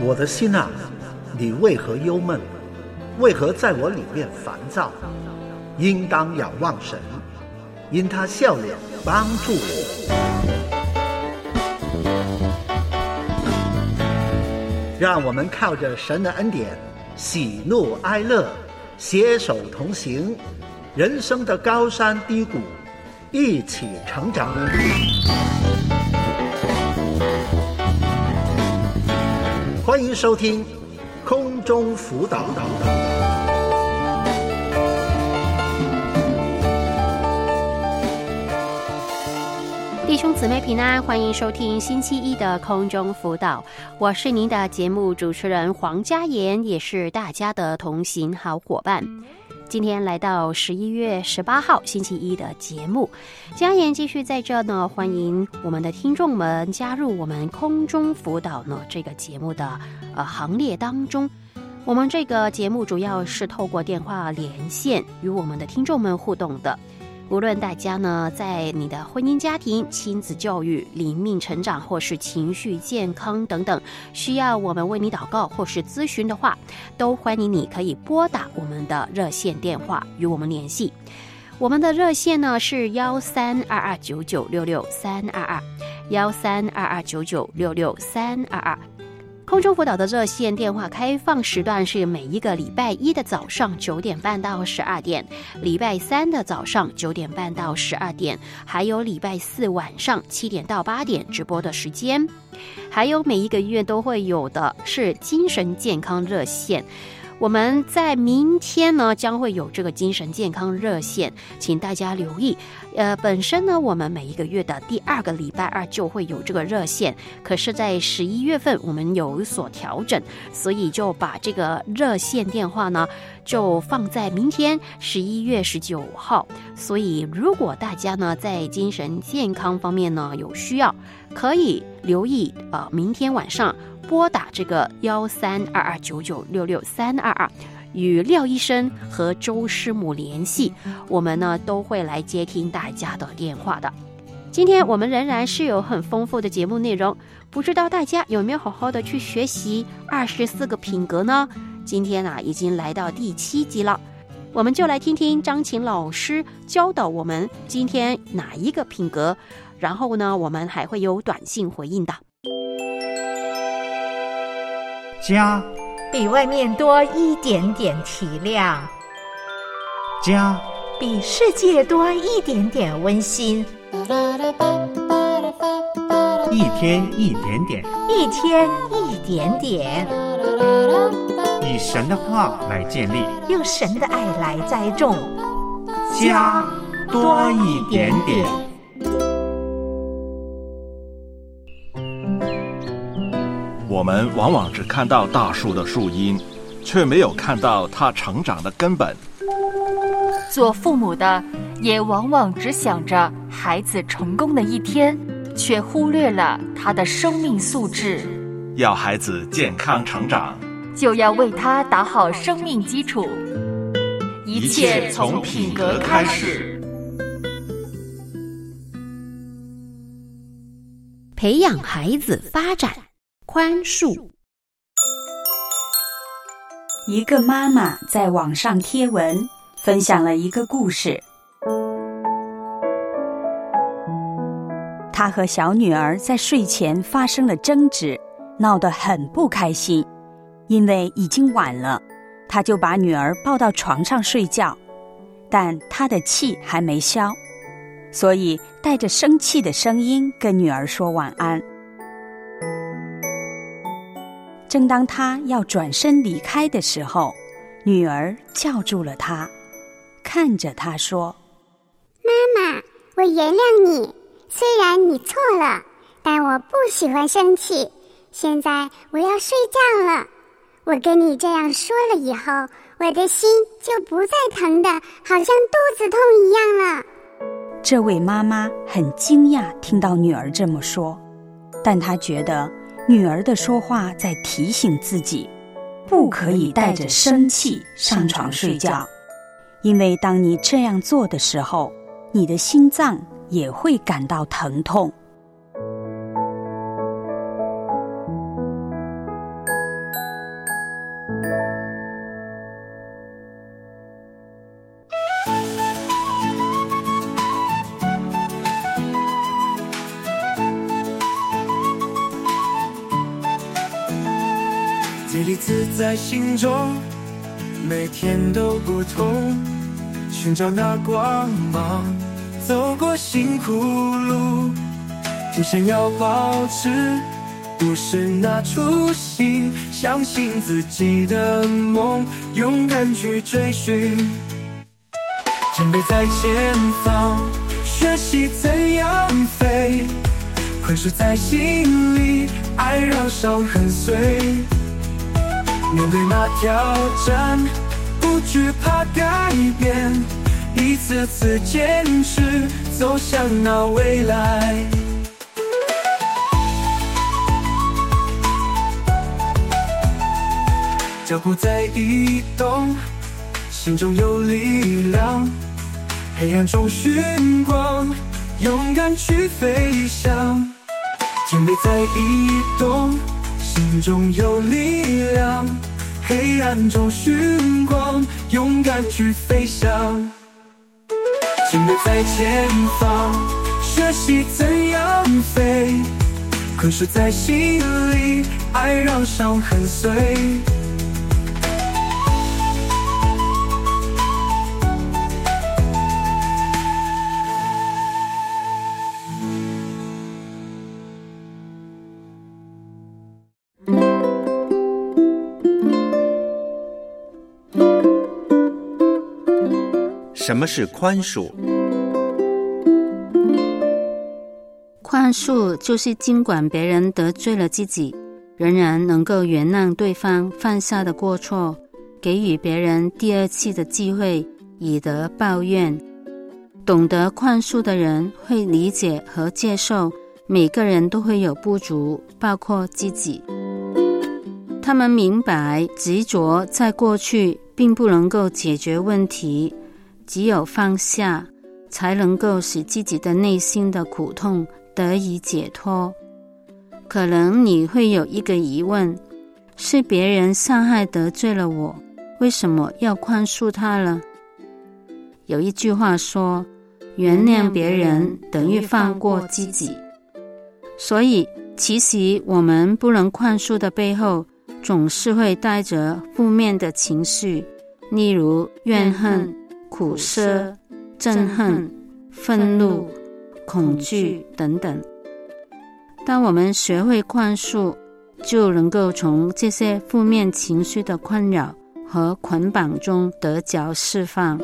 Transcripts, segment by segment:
我的心啊，你为何忧闷？为何在我里面烦躁？应当仰望神，因他笑脸帮助我。让我们靠着神的恩典，喜怒哀乐，携手同行，人生的高山低谷，一起成长。欢迎收听空中辅导。 弟兄姊妹平安，欢迎收听星期一的空中辅导，我是您的节目主持人黄嘉妍，也是大家的同行好伙伴。今天来到11月18号星期一的节目，嘉妍继续在这呢，欢迎我们的听众们加入我们空中辅导呢这个节目的行列当中。我们这个节目主要是透过电话连线与我们的听众们互动的。无论大家呢在你的婚姻家庭、亲子教育、灵命成长或是情绪健康等等需要我们为你祷告或是咨询的话，都欢迎你可以拨打我们的热线电话与我们联系。我们的热线呢是1322996322，1322996322。空中辅导的热线电话开放时段是每一个礼拜一的早上9点半到12点，礼拜三的早上9点半到12点，还有礼拜四晚上7点到8点直播的时间。还有每一个月都会有的是精神健康热线。我们在明天呢将会有这个精神健康热线，请大家留意。本身呢我们每一个月的第2个礼拜二就会有这个热线，可是在11月份我们有所调整，所以就把这个热线电话呢就放在明天11月19号。所以如果大家呢在精神健康方面呢有需要，可以留意明天晚上拨打这个132299666322，与廖医生和周师母联系，我们呢都会来接听大家的电话的。今天我们仍然是有很丰富的节目内容，不知道大家有没有好好的去学习24个品格呢？今天已经来到第7集了，我们就来听听张琴老师教导我们今天哪一个品格，然后呢我们还会有短信回应的。 家比外面多一点点体谅， 家比世界多一点点温馨， 一天一点点， 一天一点点， 以神的话来建立， 用神的爱来栽种， 家多一点点。 我们往往只看到大树的树荫，却没有看到它成长的根本。 做父母的也往往只想着孩子成功的一天，却忽略了他的生命素质。 要孩子健康成长， 就要为他打好生命基础。一切从品格开始。 培养孩子发展宽恕。 一个妈妈在网上贴文分享了一个故事。她和小女儿在睡前发生了争执，闹得很不开心。因为已经晚了，她就把女儿抱到床上睡觉，但她的气还没消，所以带着生气的声音跟女儿说晚安。正当他要转身离开的时候，女儿叫住了他，看着他说： 妈妈，我原谅你，虽然你错了，但我不喜欢生气，现在我要睡觉了。我跟你这样说了以后，我的心就不再疼的好像肚子痛一样了。 这位妈妈很惊讶听到女儿这么说，但她觉得女儿的说话在提醒自己，不可以带着生气上床睡觉，因为当你这样做的时候，你的心脏也会感到疼痛。 接力自在心中，每天都不同，寻找那光芒，走过辛苦路，不想要保持，不是那初心，相信自己的梦，勇敢去追寻。准备在前方，学习怎样飞，困束在心里，爱让伤痕碎。面对那挑战，不惧怕改变，一次次坚持，走向那未来。脚步在移动，心中有力量，黑暗中寻光，勇敢去飞翔。天地在移动，心中有力量，黑暗中寻光，勇敢去飞翔。前辈在前方，学习怎样飞，困束在心里，爱让伤痕碎。 什么是宽恕？ 宽恕就是尽管别人得罪了自己，仍然能够原谅对方犯下的过错，给予别人第二次的机会，以德报怨。懂得宽恕的人会理解和接受每个人都会有不足，包括自己。他们明白执着在过去并不能够解决问题，只有放下，才能够使自己的内心的苦痛得以解脱。可能你会有一个疑问，是别人伤害得罪了我，为什么要宽恕他了？有一句话说，原谅别人等于放过自己。所以其实我们不能宽恕的背后，总是会带着负面的情绪，例如怨恨、苦涩、憎恨、愤怒、恐惧等等。当我们学会宽恕，就能够从这些负面情绪的困扰和捆绑中得着释放。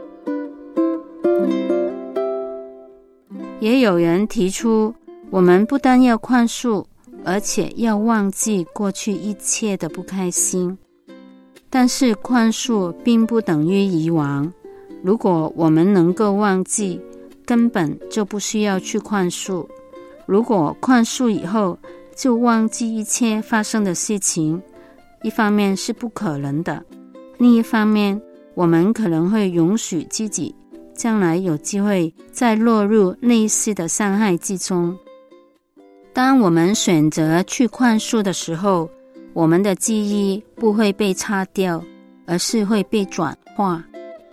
也有人提出，我们不但要宽恕，而且要忘记过去一切的不开心。但是宽恕并不等于遗忘，如果我们能够忘记，根本就不需要去宽恕。如果宽恕以后就忘记一切发生的事情，一方面是不可能的，另一方面我们可能会容许自己将来有机会再落入类似的伤害之中。当我们选择去宽恕的时候，我们的记忆不会被擦掉，而是会被转化。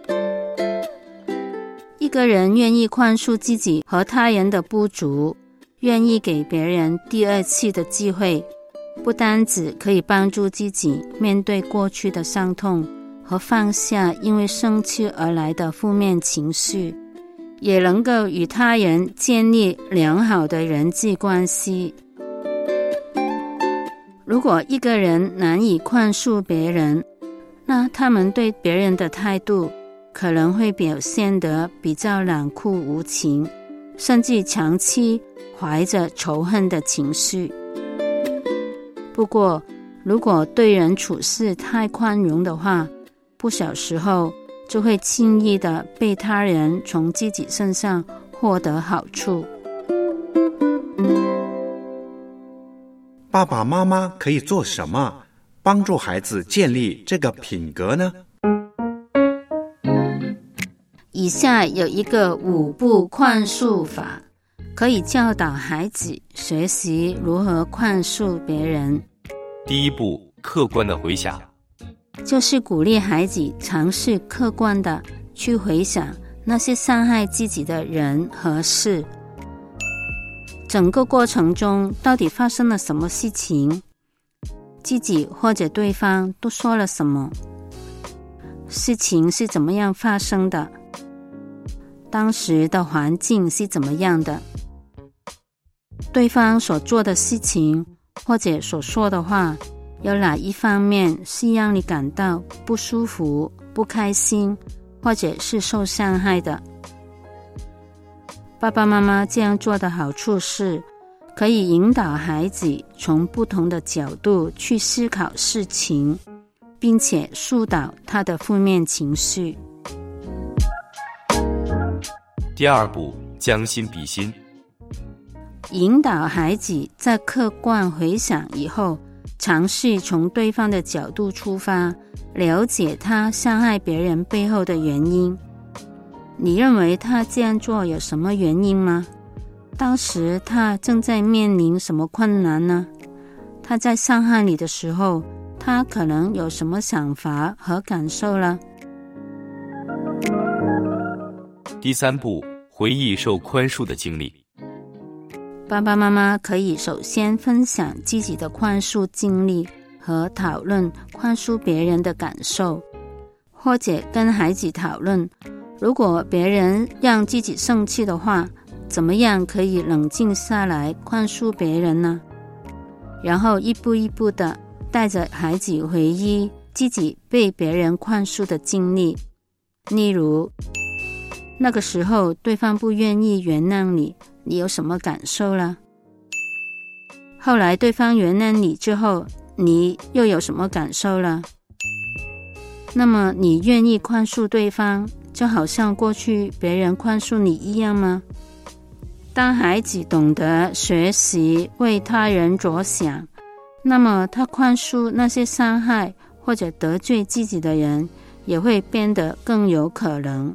一个人愿意宽恕自己和他人的不足，愿意给别人第二次的机会，不单只可以帮助自己面对过去的伤痛和放下因为生气而来的负面情绪，也能够与他人建立良好的人际关系。如果一个人难以宽恕别人，那他们对别人的态度可能会表现得比较冷酷无情，甚至长期怀着仇恨的情绪。不过，如果对人处事太宽容的话，不少时候就会轻易地被他人从自己身上获得好处。 爸爸妈妈可以做什么帮助孩子建立这个品格呢？ 以下有一个5步宽恕法，可以教导孩子学习如何宽恕别人。 第一步，客观的回想， 就是鼓励孩子尝试客观的去回想那些伤害自己的人和事，整个过程中到底发生了什么事情。 自己或者对方都说了什么，事情是怎么样发生的，当时的环境是怎么样的，对方所做的事情或者所说的话，有哪一方面是让你感到不舒服、不开心，或者是受伤害的。爸爸妈妈这样做的好处是，可以引导孩子从不同的角度去思考事情，并且疏导他的负面情绪。 第二步，将心比心。 引导孩子在客观回想以后，尝试从对方的角度出发，了解他伤害别人背后的原因。你认为他这样做有什么原因吗？当时他正在面临什么困难呢？他在伤害你的时候，他可能有什么想法和感受呢？ 第三步，回忆受宽恕的经历。 爸爸妈妈可以首先分享自己的宽恕经历和讨论宽恕别人的感受，或者跟孩子讨论，如果别人让自己生气的话，怎么样可以冷静下来宽恕别人呢？然后一步一步的带着孩子回忆自己被别人宽恕的经历，例如那个时候对方不愿意原谅你，你有什么感受呢？后来对方原谅你之后，你又有什么感受呢？那么你愿意宽恕对方，就好像过去别人宽恕你一样吗？当孩子懂得学习为他人着想，那么他宽恕那些伤害或者得罪自己的人，也会变得更有可能。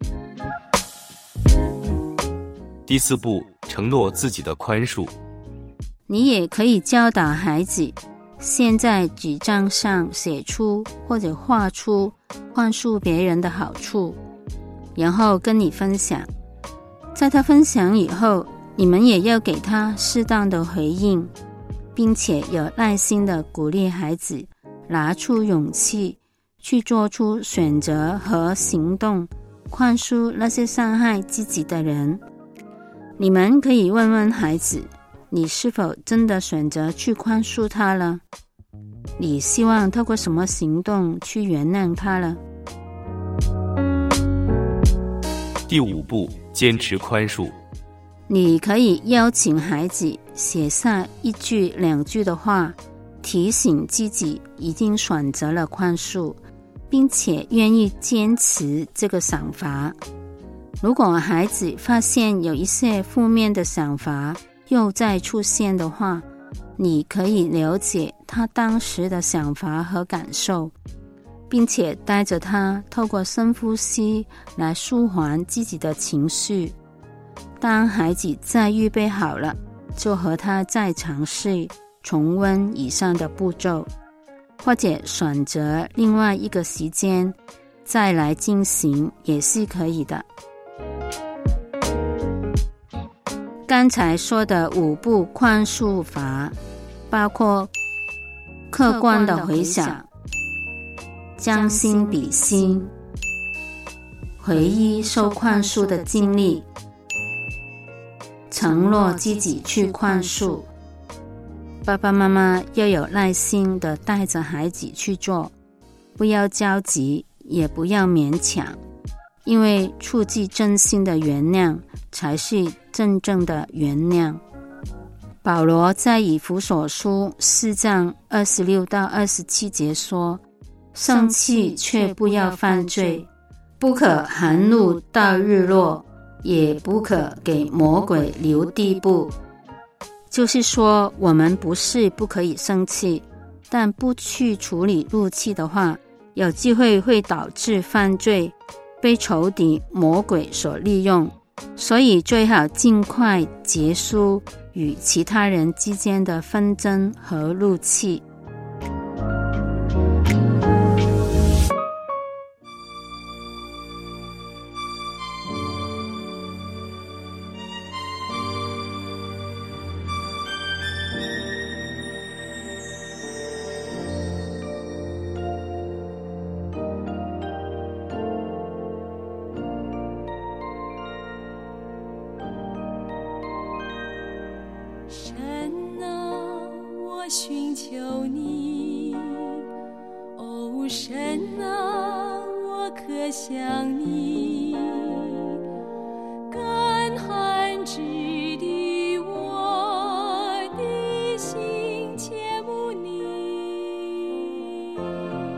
第四步，承诺自己的宽恕。 你也可以教导孩子，先在纸张上写出或者画出宽恕别人的好处，然后跟你分享。在他分享以后，你们也要给他适当的回应，并且有耐心的鼓励孩子拿出勇气去做出选择和行动，宽恕那些伤害自己的人。你们可以问问孩子，你是否真的选择去宽恕他了？你希望透过什么行动去原谅他了？ 第五步，坚持宽恕。 你可以邀请孩子写下1句2句的话，提醒自己已经选择了宽恕，并且愿意坚持这个想法。如果孩子发现有一些负面的想法又再出现的话，你可以了解他当时的想法和感受，并且带着他透过深呼吸来舒缓自己的情绪。当孩子再预备好了，就和他再尝试重温以上的步骤，或者选择另外一个时间再来进行也是可以的。刚才说的5步宽恕法，包括客观的回想、将心比心、回忆受宽恕的经历、承诺自己去宽恕。爸爸妈妈要有耐心地带着孩子去做，不要着急，也不要勉强，因为出自真心的原谅才是真正的原谅。保罗在以弗所书4章26到27节说，生气却不要犯罪，不可含怒到日落，也不可给魔鬼留地步。就是说，我们不是不可以生气，但不去处理怒气的话，有机会会导致犯罪，被仇敌魔鬼所利用。所以最好尽快结束与其他人之间的纷争和怒气。 我寻求你，哦，神啊，我渴想你，干旱之地，我的心切慕你，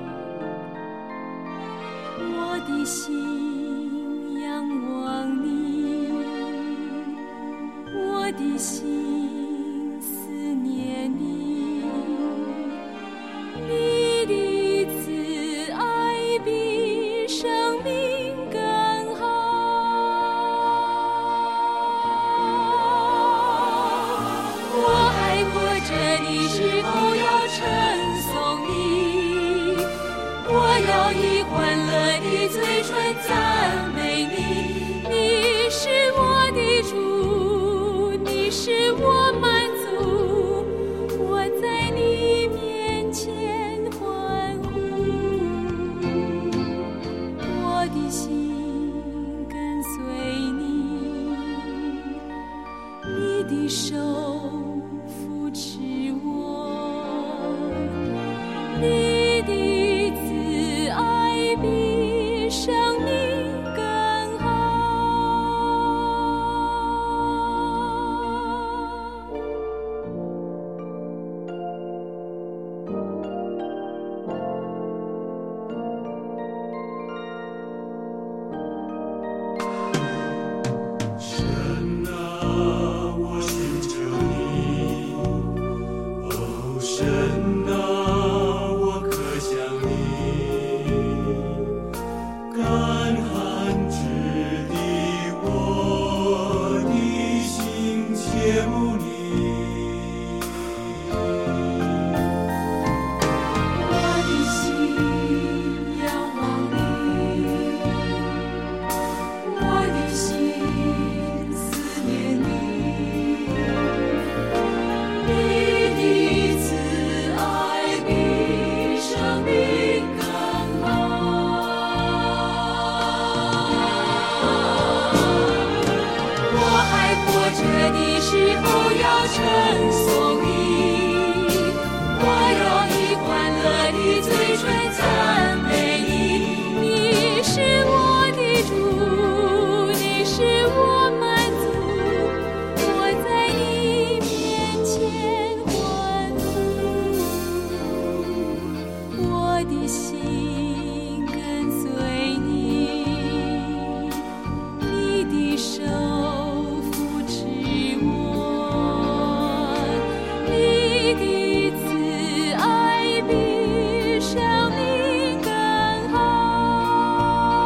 我的心仰望你，我的心思念你，你的慈爱比生命更好。我还活着的时候要称颂你，我要以欢乐的嘴唇赞美你，你是我的主，你是我满足，我在你面前欢呼，我的心跟随你，你的手扶持我，你的慈爱比生命更好。 神啊，我寻求你，哦，神啊，我渴想你，干旱之地，我的心切慕你， 我的心仰望你，我的心思念你，你的慈爱比生命更好。我还活着的时候要称颂你，我要以欢乐的嘴唇赞美你，你是我的主，你是我满足，我在你面前欢呼，我的心跟随你，你的手扶持我，你的慈爱比生命更好，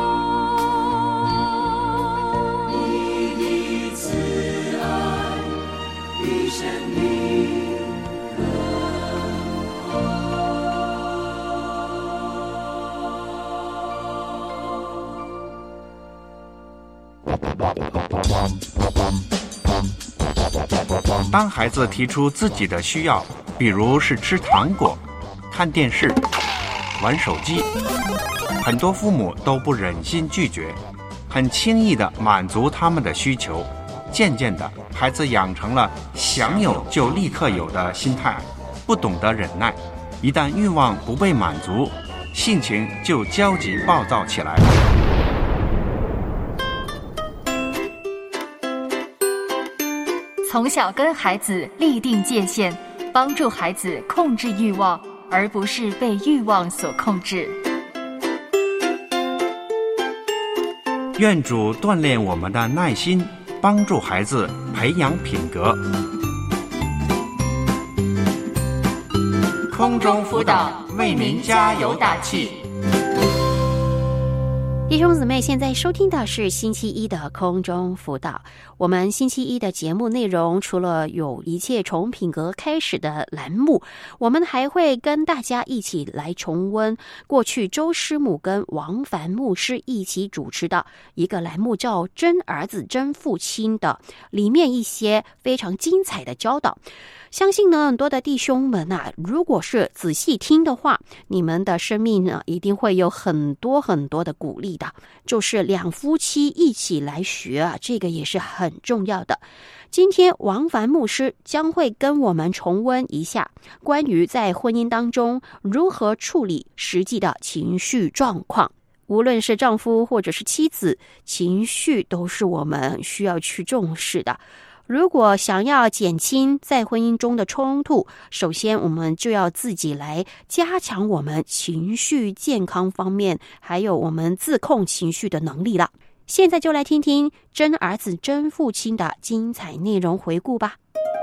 你的慈爱比生命更好。 当孩子提出自己的需要，比如是吃糖果、看电视、玩手机，很多父母都不忍心拒绝，很轻易地满足他们的需求。渐渐的，孩子养成了想有就立刻有的心态，不懂得忍耐。一旦欲望不被满足，性情就焦急暴躁起来。 从小跟孩子立定界限，帮助孩子控制欲望，而不是被欲望所控制。 愿主锻炼我们的耐心，帮助孩子培养品格。 空中辅导为您加油打气。 弟兄姊妹，现在收听的是星期一的空中辅导。我们星期一的节目内容，除了有一切从品格开始的栏目，我们还会跟大家一起来重温过去周师母跟王凡牧师一起主持的一个栏目，叫真儿子真父亲的，里面一些非常精彩的教导。相信呢，很多的弟兄们啊，如果是仔细听的话，你们的生命呢，一定会有很多很多的鼓励的。 的，就是两夫妻一起来学啊，这个也是很重要的。今天王凡牧师将会跟我们重温一下关于在婚姻当中如何处理实际的情绪状况。无论是丈夫或者是妻子，情绪都是我们需要去重视的。如果想要减轻在婚姻中的冲突，首先我们就要自己来加强我们情绪健康方面，还有我们自控情绪的能力了。现在就来听听真儿子真父亲的精彩内容回顾吧。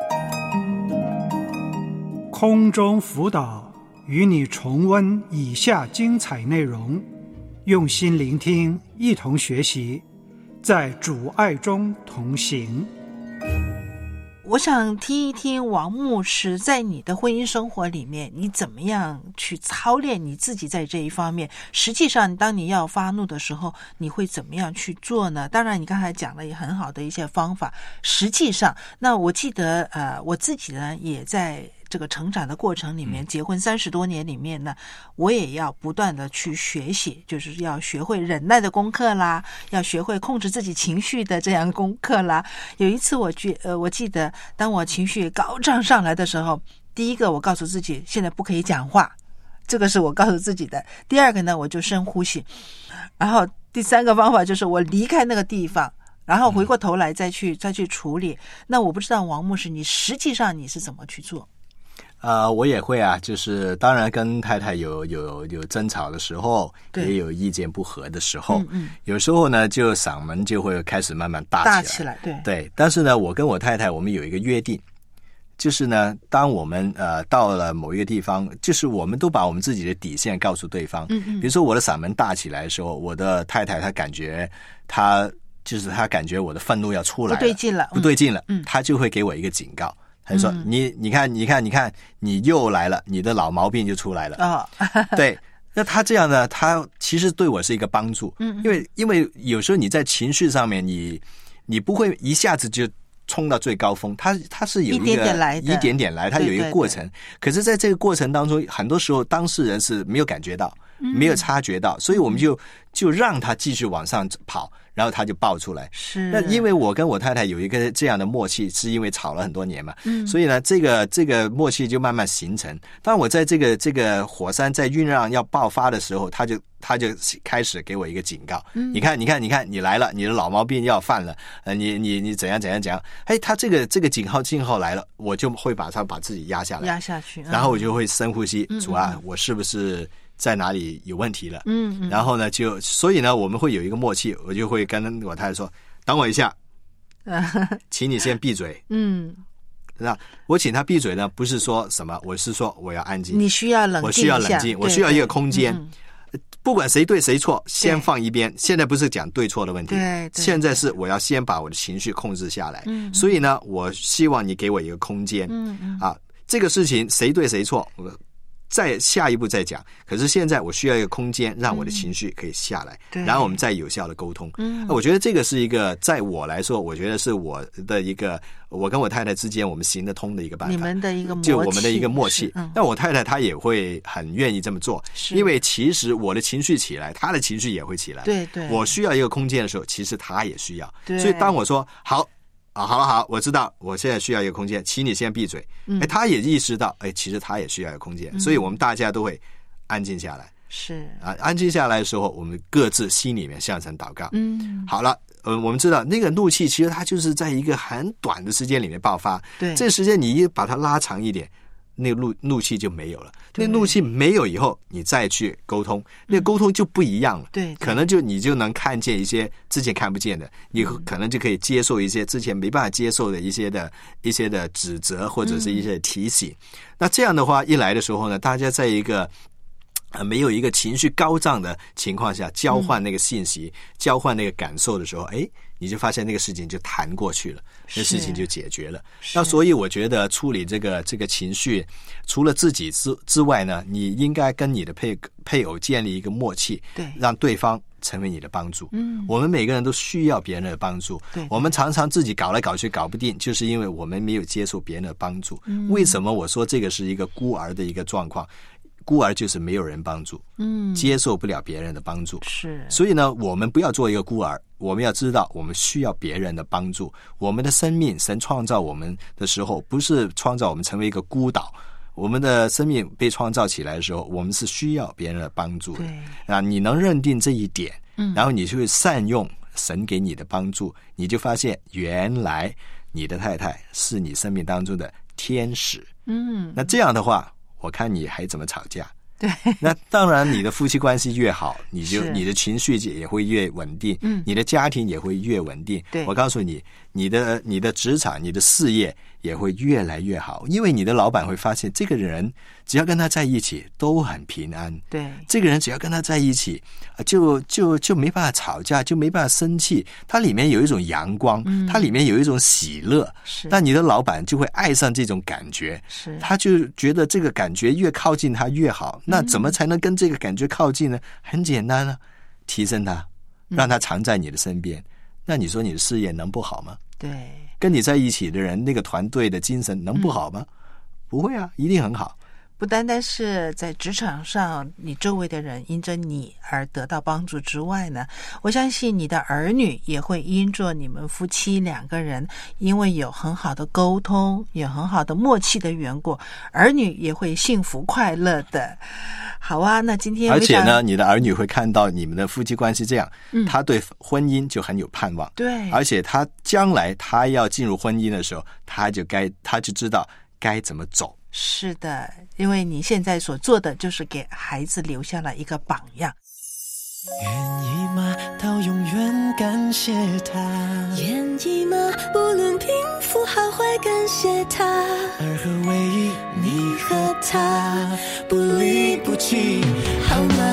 空中辅导与你重温以下精彩内容，用心聆听，一同学习，在主爱中同行。 我想听一听王牧师在你的婚姻生活里面，你怎么样去操练你自己在这一方面。实际上当你要发怒的时候，你会怎么样去做呢？当然你刚才讲了也很好的一些方法。实际上那我记得我自己呢也在这个成长的过程里面，结婚30多年里面呢，我也要不断的去学习，就是要学会忍耐的功课啦，要学会控制自己情绪的这样功课啦。有一次我记得当我情绪高涨上来的时候，第一个我告诉自己现在不可以讲话，这个是我告诉自己的。第二个呢，我就深呼吸，然后第三个方法就是我离开那个地方，然后回过头来再去处理。那我不知道王牧师你实际上你是怎么去做？ 我也会啊，就是当然跟太太有争吵的时候，也有意见不合的时候，有时候呢就嗓门就会开始慢慢大起来，对。但是呢，我跟我太太我们有一个约定，就是呢，当我们到了某一个地方，就是我们都把我们自己的底线告诉对方。比如说我的嗓门大起来的时候，我的太太她感觉她感觉我的愤怒要出来了，不对劲了，她就会给我一个警告。他就说你看，你又来了，你的老毛病就出来了。对，那他这样呢，他其实对我是一个帮助。因为有时候你在情绪上面，你不会一下子就冲到最高峰，它是有一点点来，它有一个过程。可是在这个过程当中，很多时候当事人是没有感觉到，没有察觉到，所以我们就让他继续往上跑。然后他就爆出来。是。那因为我跟我太太有一个这样的默契，是因为吵了很多年嘛，所以呢，这个默契就慢慢形成。当我在这个火山在酝酿要爆发的时候，他就开始给我一个警告。你看，你来了，你的老毛病要犯了。你怎样。他这个警号来了，我就会把自己压下去，然后我就会深呼吸，主啊，我是不是在哪里有问题了？然后呢，所以呢，我们会有一个默契，我就会跟我太太说，等我一下，请你先闭嘴。那我请他闭嘴呢，不是说什么，我是说我要安静， 你需要冷静， 我需要冷静，我需要一个空间。不管谁对谁错，先放一边。现在不是讲对错的问题，现在是我要先把我的情绪控制下来。所以呢，我希望你给我一个空间。这个事情谁对谁错，再下一步再讲，可是现在我需要一个空间，让我的情绪可以下来，然后我们再有效的沟通。我觉得这个是一个，在我来说，我觉得是我的一个，我跟我太太之间我们行得通的一个办法， 你们的一个默契， 就我们的一个默契。那我太太她也会很愿意这么做，因为其实我的情绪起来，她的情绪也会起来。对，我需要一个空间的时候，其实她也需要。所以当我说好，我知道我现在需要一个空间，请你先闭嘴。他也意识到，其实他也需要一个空间，所以我们大家都会安静下来。 是啊，安静下来的时候，我们各自心里面向神祷告。好了，我们知道那个怒气其实它就是在一个很短的时间里面爆发。对，这个时间你一把它拉长一点，那个怒气就没有了。那怒气没有以后，你再去沟通，那个沟通就不一样了。对，可能你就能看见一些之前看不见的，你可能就可以接受一些之前没办法接受的一些的指责或者是一些提醒。那这样的话一来的时候呢，大家在一个没有一个情绪高涨的情况下交换那个信息，交换那个感受的时候，你就发现那个事情就谈过去了，那事情就解决了。那所以我觉得处理这个情绪，除了自己之外呢，你应该跟你的配偶建立一个默契，对，让对方成为你的帮助。我们每个人都需要别人的帮助。对，我们常常自己搞来搞去搞不定，就是因为我们没有接受别人的帮助。为什么我说这个是一个孤儿的一个状况？ 孤儿就是没有人帮助，接受不了别人的帮助。 是， 所以呢，我们不要做一个孤儿，我们要知道我们需要别人的帮助。我们的生命，神创造我们的时候，不是创造我们成为一个孤岛。我们的生命被创造起来的时候，我们是需要别人的帮助的。啊，你能认定这一点，然后你就会善用神给你的帮助，你就发现原来你的太太是你生命当中的天使。那这样的话，我看你还怎么吵架？ 对， 那当然你的夫妻关系越好，你的情绪也会越稳定，你的家庭也会越稳定。 对， 我告诉你，你的职场、你的事业也会越来越好，因为你的老板会发现这个人只要跟他在一起都很平安。 对， 这个人只要跟他在一起，就没办法吵架，就没办法生气。他里面有一种阳光，他里面有一种喜乐。 是， 那你的老板就会爱上这种感觉， 是， 他就觉得这个感觉越靠近他越好。那怎么才能跟这个感觉靠近呢？很简单啊，提升他，让他常在你的身边。那你说你的事业能不好吗？ 对， 跟你在一起的人，那个团队的精神能不好吗？不会啊，一定很好。 不单单是在职场上，你周围的人因着你而得到帮助之外呢，我相信你的儿女也会因着你们夫妻两个人，因为有很好的沟通，有很好的默契的缘故，儿女也会幸福快乐的。好啊，那今天而且呢，你的儿女会看到你们的夫妻关系这样，他对婚姻就很有盼望。 对， 而且他将来他要进入婚姻的时候，他就知道该怎么走。 是的，因为你现在所做的就是给孩子留下了一个榜样。 愿意吗？到永远感谢他。 愿意吗？不论贫富好坏，感谢他。 而何为一你和他不离不弃，好吗？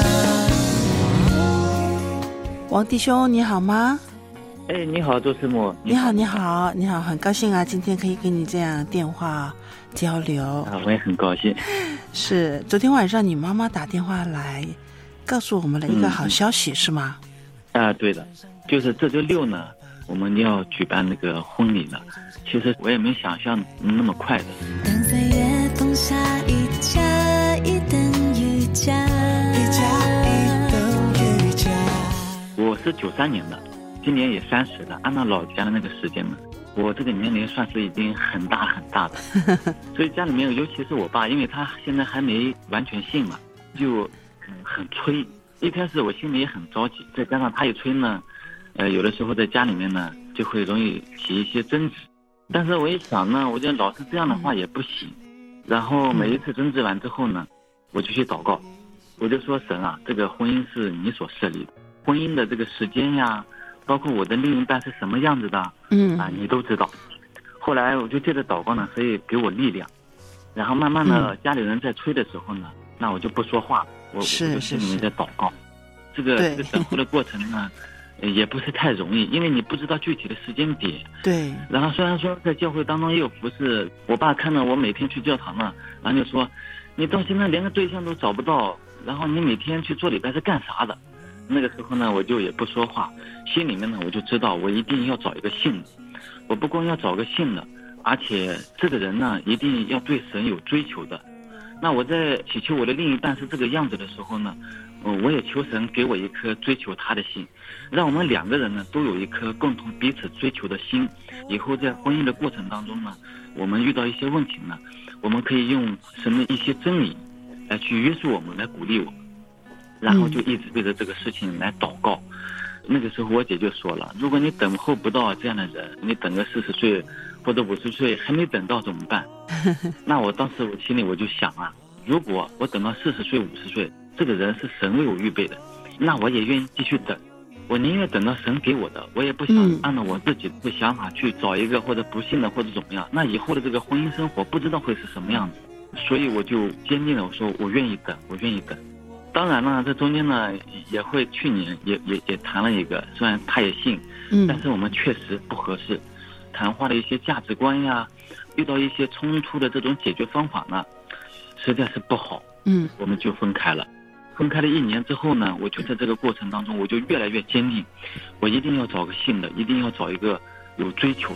王弟兄，你好吗？ 哎，你好，周师母。 你好，你好，你好，很高兴啊，今天可以跟你这样电话交流啊，我也很高兴。 是，昨天晚上你妈妈打电话来，告诉我们了一个好消息，是吗？ 啊，对的，就是这周六呢，我们要举办那个婚礼了。其实我也没想象那么快的。 当3月风下一家一等于家，一家一等于家。 我是93年的，今年也30了，按照老家的那个时间呢，我这个年龄算是已经很大很大的，所以家里面尤其是我爸，因为他现在还没完全信嘛，就很催。一开始我心里也很着急，再加上他一催呢，有的时候在家里面呢就会容易起一些争执。但是我一想呢，我觉得老是这样的话也不行。然后每一次争执完之后呢，我就去祷告，我就说神啊，这个婚姻是你所设立的，婚姻的这个时间呀，包括我的另一半是什么样子的，你都知道。后来我就借着祷告呢，所以给我力量。然后慢慢的，家里人在催的时候呢，那我就不说话，我就心里面在祷告。这个等候的过程呢，也不是太容易，因为你不知道具体的时间点。 对。 然后虽然说在教会当中也有服侍，我爸看到我每天去教堂了，然后就说，你到现在连个对象都找不到，然后你每天去做礼拜是干啥的？那个时候呢，我就也不说话，心里面呢我就知道我一定要找一个信的，我不光要找个信的，而且这个人呢一定要对神有追求的。那我在祈求我的另一半是这个样子的时候呢，我也求神给我一颗追求他的心，让我们两个人呢都有一颗共同彼此追求的心。以后在婚姻的过程当中呢，我们遇到一些问题呢，我们可以用神的一些真理来去约束我们，来鼓励我们，然后就一直为着这个事情来祷告。那个时候我姐就说了，如果你等候不到这样的人，你等个40岁或者50岁还没等到怎么办？那我当时我心里我就想啊，如果我等到40岁50岁，这个人是神为我预备的，那我也愿意继续等。我宁愿等到神给我的，我也不想按照我自己的想法去找一个或者不幸的或者怎么样。那以后的这个婚姻生活不知道会是什么样子，所以我就坚定了，我说我愿意等，我愿意等。当然呢，这中间呢也会去年也谈了一个，虽然他也信，但是我们确实不合适，谈话的一些价值观呀，遇到一些冲突的这种解决方法呢，实在是不好，我们就分开了。分开了1年之后呢，我就在这个过程当中，我就越来越坚定，我一定要找个信的，一定要找一个有追求的。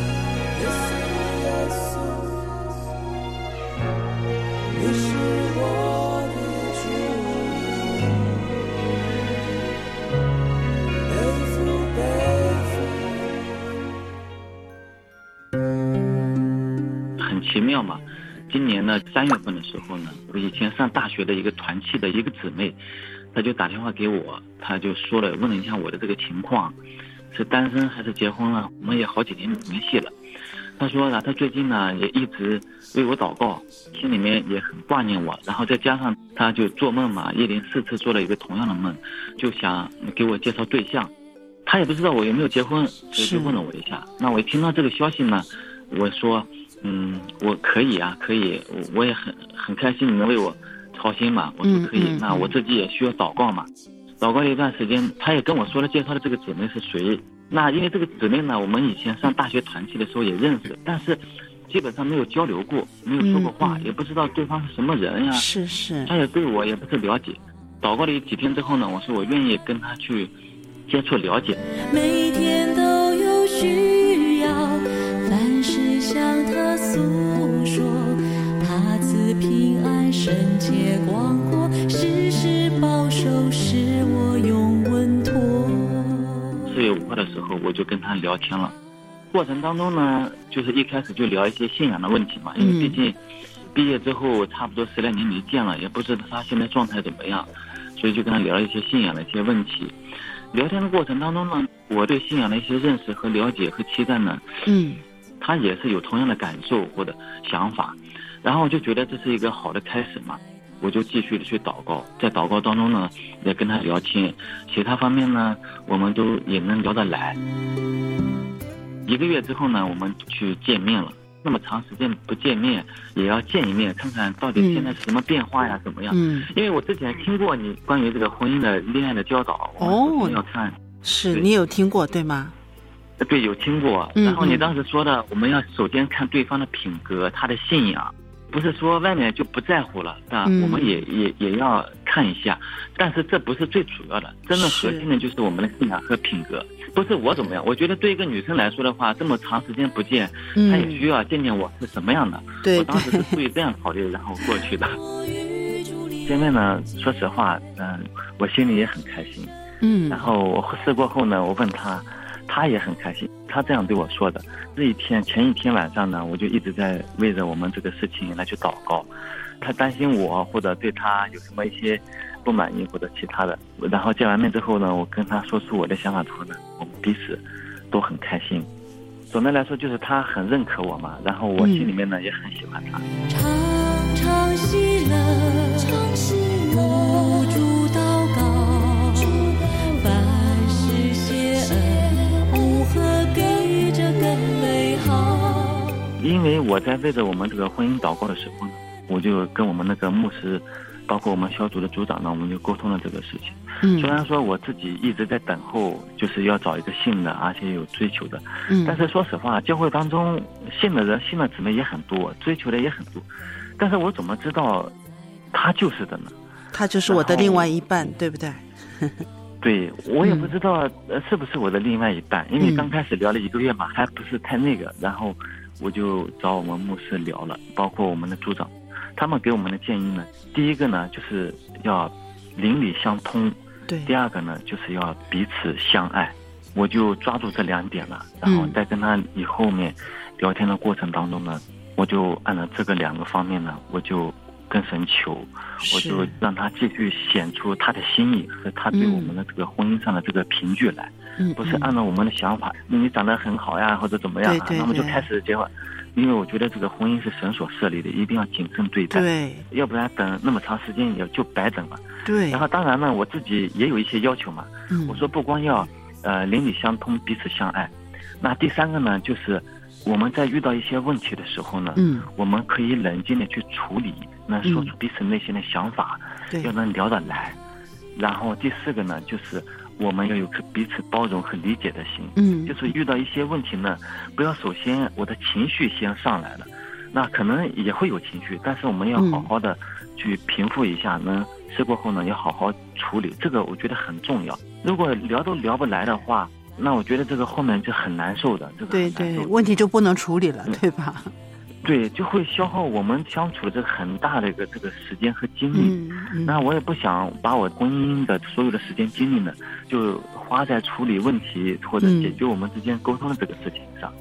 你是我妙嘛。今年呢3月份的时候呢，我以前上大学的一个团契的一个姊妹，她就打电话给我，她就说了，问了一下我的这个情况，是单身还是结婚了，我们也好几年没联系了。她说呢，她最近呢也一直为我祷告，心里面也很挂念我，然后再加上她就做梦嘛，一连4次做了一个同样的梦，就想给我介绍对象。她也不知道我有没有结婚，所以就问了我一下。那我一听到这个消息呢，我说我可以啊，可以，我也很开心你能为我操心嘛。我说可以，那我自己也需要祷告嘛。祷告了一段时间，他也跟我说了介绍的这个姊妹是谁。那因为这个姊妹呢，我们以前上大学团契的时候也认识，但是基本上没有交流过，没有说过话，也不知道对方是什么人呀。 是。 他也对我也不是了解。祷告了几天之后呢，我说我愿意跟他去接触了解。 每天都有需要，凡事向他诉说，他赐平安，圣洁广阔，时时保守，使我永稳妥。 4月5号的时候，我就跟他聊天了。过程当中呢，就是一开始就聊一些信仰的问题嘛，因为毕竟毕业之后差不多10来年没见了，也不知道他现在状态怎么样，所以就跟他聊了一些信仰的一些问题。聊天的过程当中呢，我对信仰的一些认识和了解和期待呢，他也是有同样的感受或者想法，然后我就觉得这是一个好的开始嘛，我就继续的去祷告，在祷告当中呢，也跟他聊天，其他方面呢，我们都也能聊得来。1个月之后呢，我们去见面了。那么长时间不见面，也要见一面，看看到底现在是什么变化呀，怎么样？因为我之前听过你关于这个婚姻的恋爱的教导，我要看。 是你有听过对吗？ 对，有听过。然后你当时说的，我们要首先看对方的品格，他的信仰，不是说外面就不在乎了，我们也要看一下。但是这不是最主要的，真的核心的就是我们的信仰和品格。不是我怎么样，我觉得对一个女生来说的话，这么长时间不见，她也需要见见我是什么样的。我当时是出于这样考虑，然后过去的。见面呢，说实话，我心里也很开心。然后我试过后呢，我问他，他也很开心。他这样对我说的。前一天晚上呢，我就一直在为着我们这个事情来去祷告。他担心我或者对他有什么一些不满意或者其他的，然后见完面之后呢，我跟他说出我的想法之后呢，我们彼此都很开心。总的来说就是他很认可我嘛，然后我心里面呢也很喜欢他。 常常喜乐，不住祷告，凡事谢恩，无何给这更美好。 因为我在为着我们这个婚姻祷告的时候呢，我就跟我们那个牧师，包括我们小组的组长呢，我们就沟通了这个事情。虽然说我自己一直在等候，就是要找一个信的，而且有追求的，但是说实话，教会当中信的人、信的姊妹也很多，追求的也很多，但是我怎么知道他就是的呢？ 他就是我的另外一半，对不对？ 对，我也不知道是不是我的另外一半，因为刚开始聊了1个月嘛，还不是太那个，然后我就找我们牧师聊了，包括我们的组长，他们给我们的建议呢，第一个呢就是要邻里相通， 对， 第二个呢就是要彼此相爱。我就抓住这2点了，然后在跟他以后面聊天的过程当中呢，我就按照这个2个方面呢，我就跟神求，我就让他继续显出他的心意和他对我们的这个婚姻上的这个凭据来，不是按照我们的想法，你长得很好呀或者怎么样那么就开始结婚。因为我觉得这个婚姻是神所设立的，一定要谨慎对待， 对， 要不然等那么长时间也就白等了。 对。 然后当然呢，我自己也有一些要求嘛，我说不光要邻里相通，彼此相爱，那第3个呢，就是我们在遇到一些问题的时候呢，我们可以冷静的去处理，那说出彼此内心的想法，要能聊得来。然后第4个呢，就是我们要有个彼此包容和理解的心，就是遇到一些问题呢，不要首先我的情绪先上来了，那可能也会有情绪，但是我们要好好的去平复一下，事过后呢要好好处理，这个我觉得很重要。如果聊都聊不来的话，那我觉得这个后面就很难受的，这个对对，问题就不能处理了，对吧？ 对，就会消耗我们相处的这个很大的这个时间和精力。那我也不想把我婚姻的所有的时间精力呢，就花在处理问题或者解决我们之间沟通的这个事情上。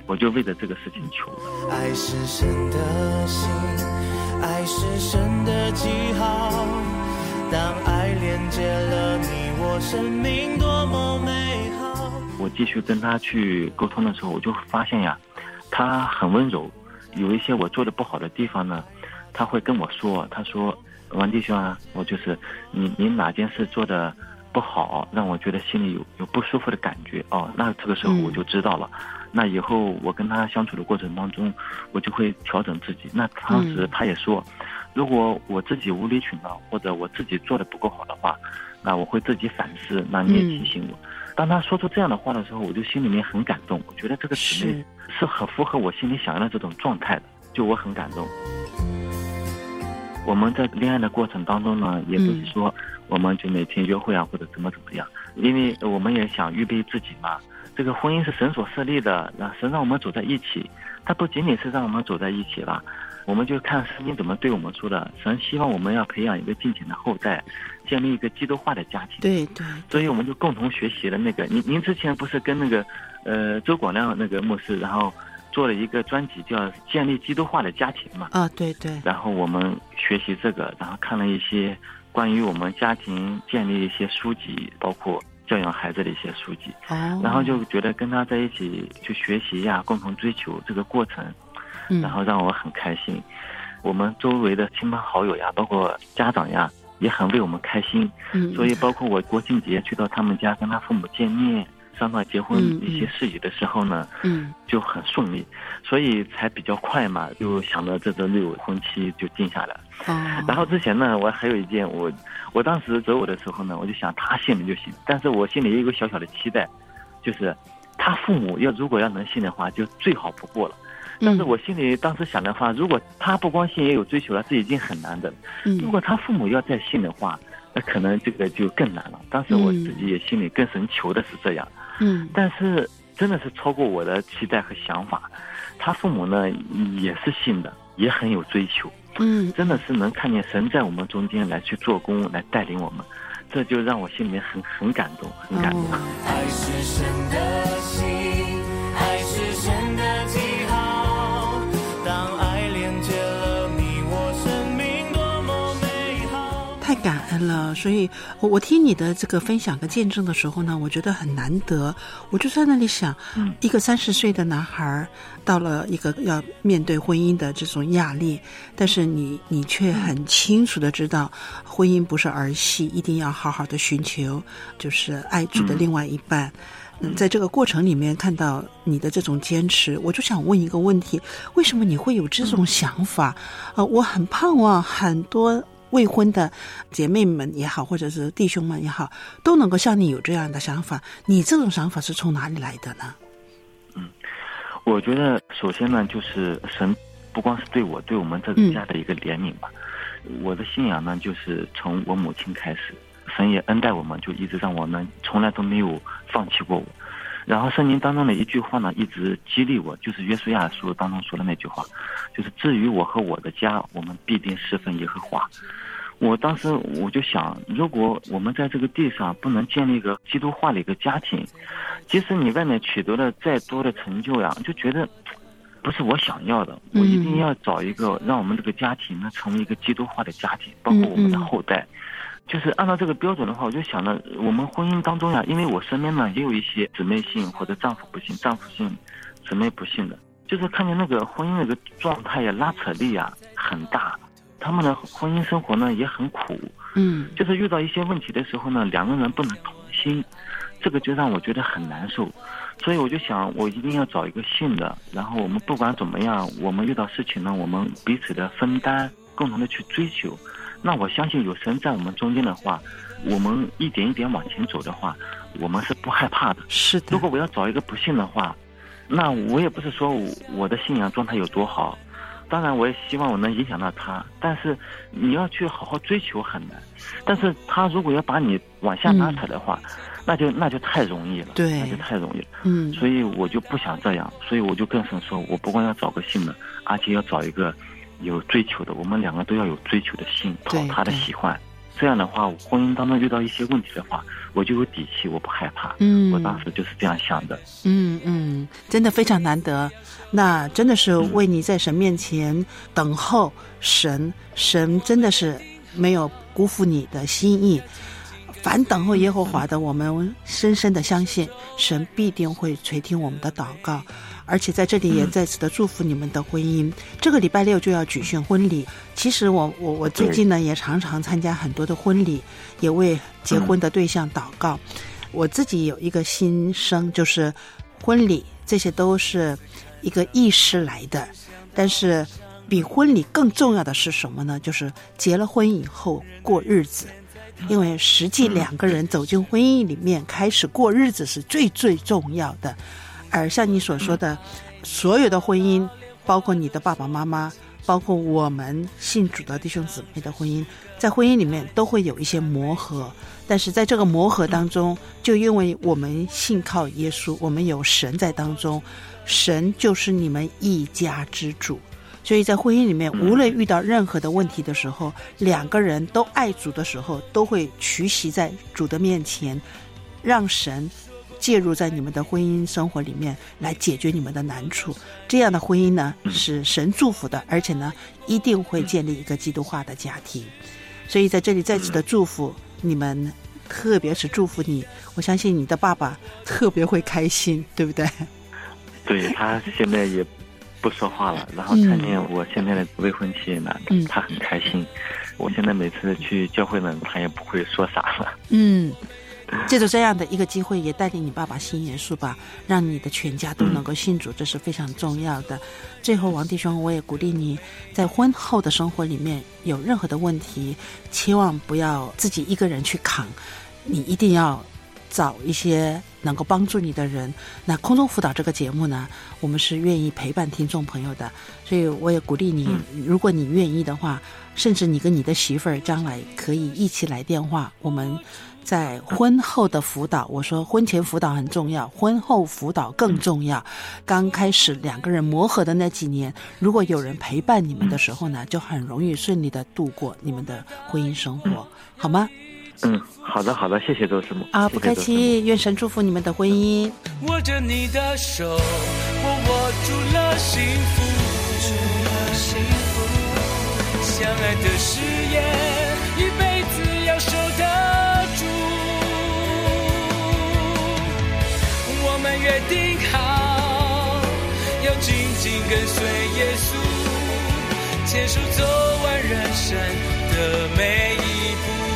我就为了这个事情求了。 爱是神的心，爱是神的记号，当爱连接了你我，生命多么美好。 我继续跟他去沟通的时候，我就发现呀，他很温柔，有一些我做的不好的地方呢，他会跟我说，他说王弟兄啊，我就是你哪件事做的不好，让我觉得心里有不舒服的感觉哦，那这个时候我就知道了。那以后我跟他相处的过程当中，我就会调整自己。那当时他也说，如果我自己无理取闹或者我自己做的不够好的话，那我会自己反思，那你也提醒我。当他说出这样的话的时候，我就心里面很感动，我觉得这个姊妹是很符合我心里想要的这种状态的，就我很感动。我们在恋爱的过程当中呢，也不是说我们就每天约会啊或者怎么样，因为我们也想预备自己嘛。这个婚姻是神所设立的，神让我们走在一起，它不仅仅是让我们走在一起了，我们就看圣经怎么对我们说的。神希望我们要培养一个敬虔的后代，建立一个基督化的家庭。 对， 所以我们就共同学习了那个您之前不是跟那个周广亮那个牧师，然后做了一个专辑叫建立基督化的家庭嘛。 啊，对。 然后我们学习这个，然后看了一些关于我们家庭建立一些书籍，包括教养孩子的一些书籍。然后就觉得跟他在一起去学习呀，共同追求这个过程，然后让我很开心。我们周围的亲朋好友呀，包括家长呀，也很为我们开心。所以包括我国庆节去到他们家跟他父母见面，商讨结婚一些事宜的时候呢，就很顺利，所以才比较快嘛，就想着这周六婚期就定下来。然后之前呢，我还有一件，我当时择偶的时候呢，我就想他信了就行，但是我心里也有一个小小的期待，就是他父母如果要能信的话，就最好不过了。但是我心里当时想的话，如果他不光信也有追求了，这已经很难的。如果他父母要再信的话，那可能这个就更难了。当时我自己也心里跟神求的是这样。但是真的是超过我的期待和想法。他父母呢也是信的，也很有追求。真的是能看见神在我们中间来去做工，来带领我们，这就让我心里面很感动，很感动。 爱是神的心，爱是神的记号，当爱连接了你我，生命多么美好。 太感恩了，所以我听你的这个分享和见证的时候呢，我觉得很难得。我就在那里想，一个30岁的男孩到了一个要面对婚姻的这种压力，但是你却很清楚的知道，婚姻不是儿戏，一定要好好的寻求就是爱主的另外一半。在这个过程里面看到你的这种坚持，我就想问一个问题，为什么你会有这种想法？我很盼望很多未婚的姐妹们也好，或者是弟兄们也好，都能够像你有这样的想法。你这种想法是从哪里来的呢？ 我觉得首先呢，就是神不光是对我们这个家的一个怜悯吧。我的信仰呢，就是从我母亲开始，神也恩待我们，就一直让我们从来都没有放弃过我。然后圣经当中的一句话呢，一直激励我，就是约书亚书当中说的那句话，就是至于我和我的家，我们必定侍奉耶和华。我当时我就想，如果我们在这个地上不能建立一个基督化的一个家庭，即使你外面取得了再多的成就呀，就觉得不是我想要的。我一定要找一个让我们这个家庭呢成为一个基督化的家庭，包括我们的后代。就是按照这个标准的话，我就想了，我们婚姻当中呀，因为我身边呢也有一些姊妹信或者丈夫不信，丈夫信姊妹不信的，就是看见那个婚姻那个状态呀，拉扯力呀很大，他们的婚姻生活呢也很苦。就是遇到一些问题的时候呢，两个人不能同心，这个就让我觉得很难受。所以我就想，我一定要找一个信的，然后我们不管怎么样，我们遇到事情呢，我们彼此的分担，共同的去追求。那我相信有神在我们中间的话，我们一点一点往前走的话，我们是不害怕的。 是的。 如果我要找一个不信的话，那我也不是说我的信仰状态有多好，当然我也希望我能影响到他，但是你要去好好追求很难。但是他如果要把你往下拉扯的话，那就太容易了。 对， 那就太容易了。所以我就不想这样，所以我就跟神说，我不光要找个信的，而且要找一个有追求的，我们两个都要有追求的心，讨他的喜欢。 这样的话，婚姻当中遇到一些问题的话，我就有底气，我不害怕。我当时就是这样想的。 真的非常难得。那真的是为你在神面前等候神，神真的是没有辜负你的心意。凡等候耶和华的，我们深深的相信神必定会垂听我们的祷告。而且在这里也再次的祝福你们的婚姻。这个礼拜六就要举行婚礼，其实我最近呢也常常参加很多的婚礼，也为结婚的对象祷告。我自己有一个心声，就是婚礼这些都是一个仪式来的，但是比婚礼更重要的是什么呢？就是结了婚以后过日子。因为实际两个人走进婚姻里面开始过日子是最最重要的。而像你所说的，所有的婚姻，包括你的爸爸妈妈，包括我们信主的弟兄姊妹的婚姻，在婚姻里面都会有一些磨合，但是在这个磨合当中，就因为我们信靠耶稣，我们有神在当中，神就是你们一家之主。所以在婚姻里面，无论遇到任何的问题的时候，两个人都爱主的时候，都会屈膝在主的面前，让神介入在你们的婚姻生活里面，来解决你们的难处。这样的婚姻呢，是神祝福的，而且呢，一定会建立一个基督化的家庭。所以在这里再次的祝福你们，特别是祝福你，我相信你的爸爸特别会开心，对不对？ 对，他现在也不说话了，然后看见我现在的未婚妻呢，他很开心。我现在每次去教会呢，他也不会说啥了。 借着这样的一个机会，也带领你爸爸信耶稣吧，让你的全家都能够信主，这是非常重要的。最后，王弟兄，我也鼓励你在婚后的生活里面有任何的问题，千万不要自己一个人去扛，你一定要找一些能够帮助你的人。那空中辅导这个节目呢，我们是愿意陪伴听众朋友的，所以我也鼓励你，如果你愿意的话，甚至你跟你的媳妇儿将来可以一起来电话，我们在婚后的辅导，我说婚前辅导很重要，婚后辅导更重要。刚开始两个人磨合的那几年，如果有人陪伴你们的时候呢，就很容易顺利的度过你们的婚姻生活，好吗？ 好的好的，谢谢周师母不客气，愿神祝福你们的婚姻。 握着你的手，我握住了幸福，相爱的誓言一辈子要守得住，我们约定好要紧紧跟随耶稣，牵手走完人生的每一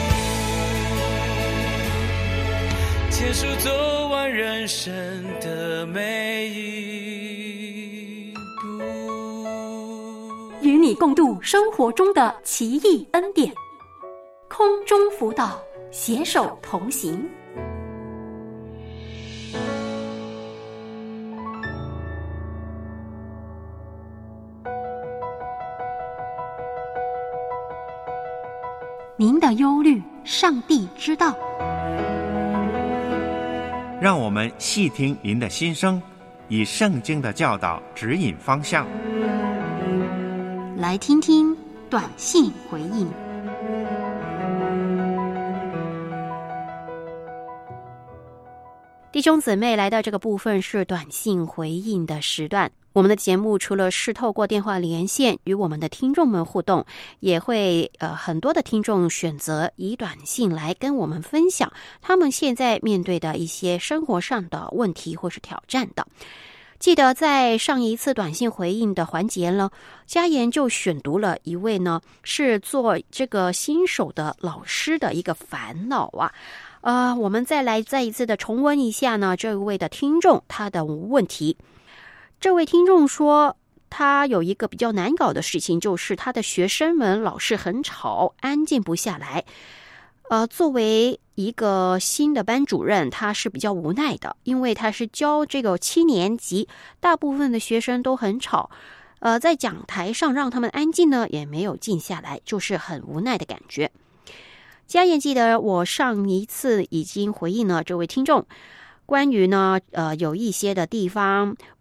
步，牵手走完人生的每一步， 与你共度生活中的奇异恩典，空中辅导，携手同行。您的忧虑，上帝知道。 让我们细听您的心声，以圣经的教导指引方向。 来听听短信回应。弟兄姊妹，来到这个部分是短信回应的时段。我们的节目除了是透过电话连线与我们的听众们互动，也会很多的听众选择以短信来跟我们分享他们现在面对的一些生活上的问题或是挑战的。记得在上一次短信回应的环节呢，嘉言就选读了一位呢是做这个新手的老师的一个烦恼啊。我们再一次的重温一下呢这位的听众他的问题。这位听众说，他有一个比较难搞的事情，就是他的学生们老是很吵，安静不下来。作为一个新的班主任，他是比较无奈的，因为他是教这个7年级，大部分的学生都很吵。在讲台上让他们安静呢，也没有静下来，就是很无奈的感觉。嘉言记得我上一次已经回应了这位听众，关于呢有一些的地方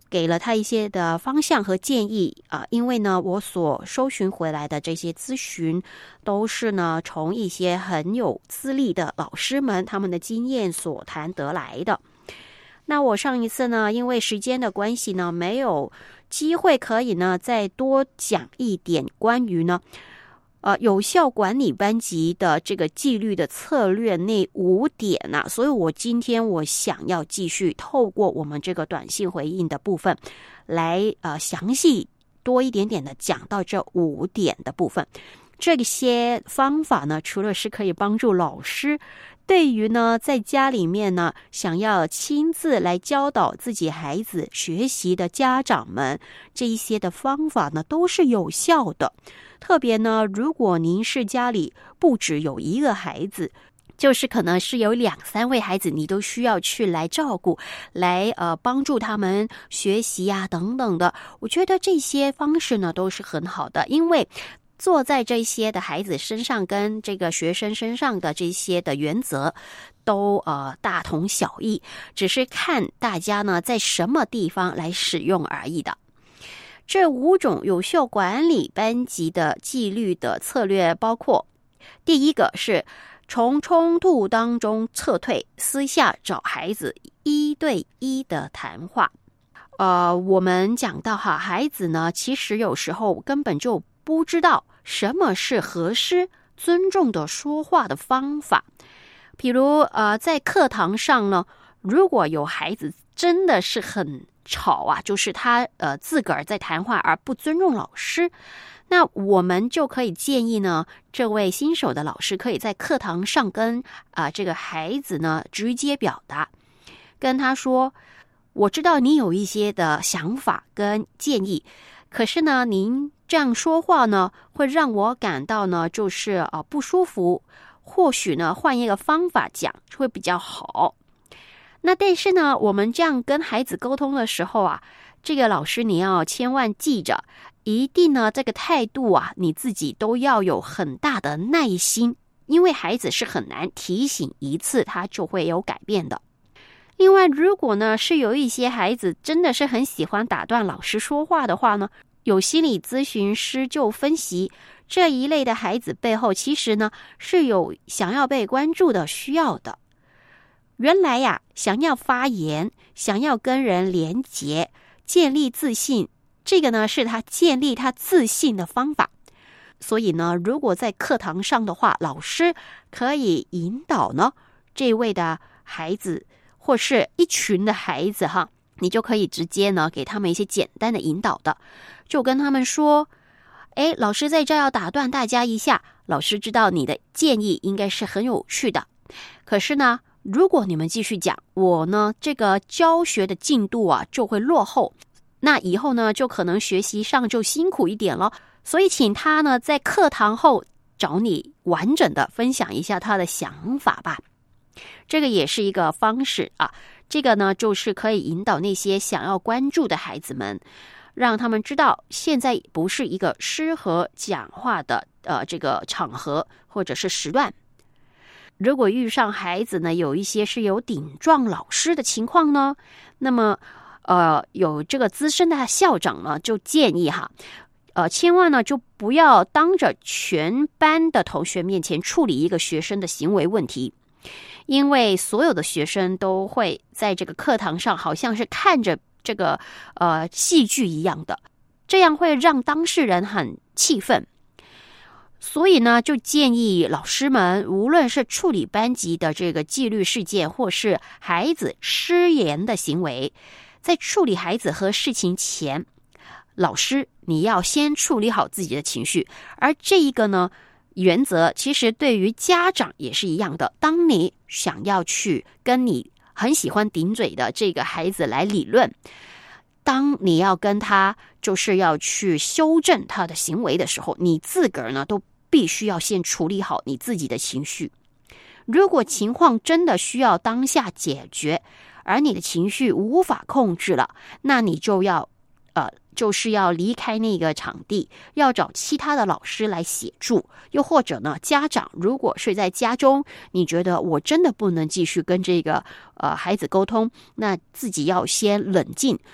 给了他一些的方向和建议因为呢，我所搜寻回来的这些咨询都是呢从一些很有资历的老师们他们的经验所谈得来的。那我上一次呢，因为时间的关系呢，没有机会可以呢再多讲一点关于呢有效管理班级的这个纪律的策略那5点所以我今天我想要继续透过我们这个短信回应的部分来详细多一点点的讲到这5点的部分。这些方法呢，除了是可以帮助老师对于呢在家里面呢想要亲自来教导自己孩子学习的家长们，这一些的方法呢都是有效的。特别呢，如果您是家里不只有一个孩子，就是可能是有2、3位孩子，你都需要去来照顾，来帮助他们学习等等的。我觉得这些方式呢都是很好的，因为做在这些的孩子身上跟这个学生身上的这些的原则都大同小异，只是看大家呢在什么地方来使用而已的。这5种有效管理班级的纪律的策略包括，第一个是从冲突当中撤退，私下找孩子1对1的谈话。我们讲到孩子呢其实有时候根本就不知道什么是合适尊重的说话的方法。比如在课堂上呢，如果有孩子真的是很吵就是他自个儿在谈话而不尊重老师，那我们就可以建议呢，这位新手的老师可以在课堂上跟这个孩子呢直接表达，跟他说，我知道你有一些的想法跟建议，可是呢您这样说话呢会让我感到呢就是不舒服，或许呢换一个方法讲会比较好。那但是呢，我们这样跟孩子沟通的时候这个老师你要千万记着，一定呢这个态度你自己都要有很大的耐心，因为孩子是很难提醒一次他就会有改变的。另外，如果呢是有一些孩子真的是很喜欢打断老师说话的话呢，有心理咨询师就分析，这一类的孩子背后其实呢是有想要被关注的需要的。原来想要发言，想要跟人连结，建立自信，这个呢是他建立他自信的方法。所以呢，如果在课堂上的话，老师可以引导呢这位的孩子或是一群的孩子你就可以直接呢给他们一些简单的引导的，就跟他们说，老师在这要打断大家一下，老师知道你的建议应该是很有趣的，可是呢如果你们继续讲，我呢这个教学的进度就会落后，那以后呢就可能学习上就辛苦一点了，所以请他呢在课堂后找你完整的分享一下他的想法吧。这个也是一个方式这个呢就是可以引导那些想要关注的孩子们，让他们知道现在不是一个适合讲话的这个场合或者是时段。如果遇上孩子呢有一些是有顶撞老师的情况呢，那么有这个资深的校长呢就建议千万呢就不要当着全班的同学面前处理一个学生的行为问题，因为所有的学生都会在这个课堂上好像是看着这个戏剧一样的，这样会让当事人很气愤。所以呢，就建议老师们，无论是处理班级的这个纪律事件，或是孩子失言的行为，在处理孩子和事情前，老师你要先处理好自己的情绪。而这一个呢，原则其实对于家长也是一样的。当你想要去跟你很喜欢顶嘴的这个孩子来理论，当你要跟他就是要去修正他的行为的时候，你自个儿呢都必须要先处理好你自己的情绪。如果情况真的需要当下解决，而你的情绪无法控制了，那你就要就是要离开那个场地，要找其他的老师来协助。又或者呢，家长如果是在家中，你觉得我真的不能继续跟这个孩子沟通，那自己要先冷静，